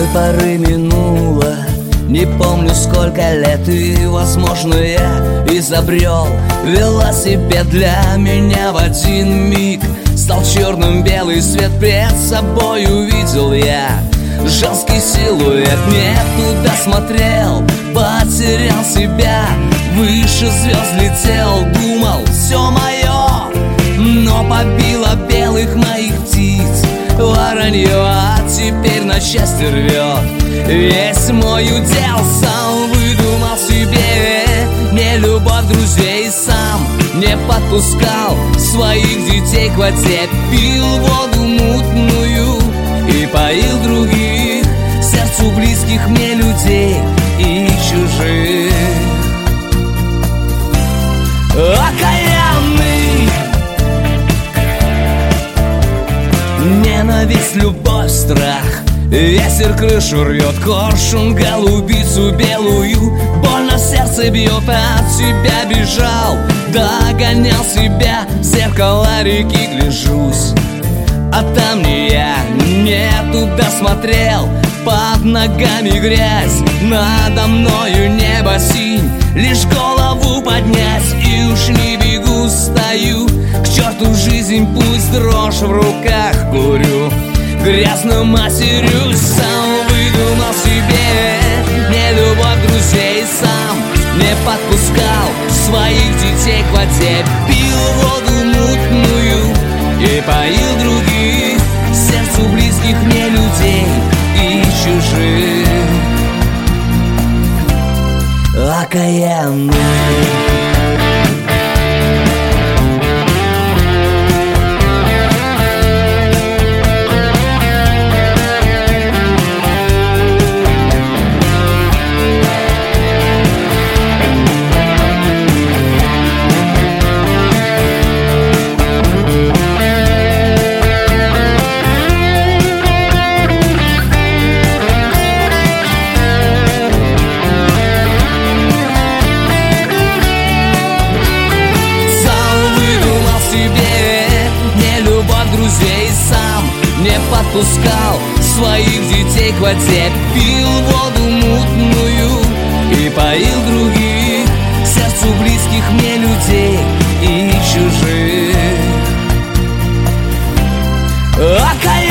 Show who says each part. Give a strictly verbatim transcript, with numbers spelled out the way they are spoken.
Speaker 1: поры минуло, не помню сколько лет, и, возможно, я изобрел велосипед. Для меня в один миг стал черным белый свет. Пред собой увидел я женский силуэт. Не туда смотрел, потерял себя, выше звезд летел, думал, все мое. Но побило белых моих птиц воронье, а теперь на счастье рвет весь мой удел. Сам выдумал себе не любовь друзей, сам не подпускал своих детей к воде. Пил воду мутную и поил других, сердцу близких мне людей и чужих. Окаянный, ненависть, любовь, страх. Ветер крышу рвет, коршун голубицу белую. Больно сердце бьет, от себя бежал, догонял себя, в зеркало реки гляжусь, а там не я. Не туда смотрел, под ногами грязь, надо мною небо синь. Лишь голову поднять, и уж не бегу, стою. К черту жизнь, пусть дрожь в руках курю, грязно матерюсь. Сам выдумал себе не любовь друзей, сам не подпускал своих детей к воде. Пил воду мутную и поил других, сердцу близких мне людей и чужих. Окаянный. Не подпускал своих детей к воде. Пил воду мутную и поил других, сердцу близких мне людей и чужих. Окаянный.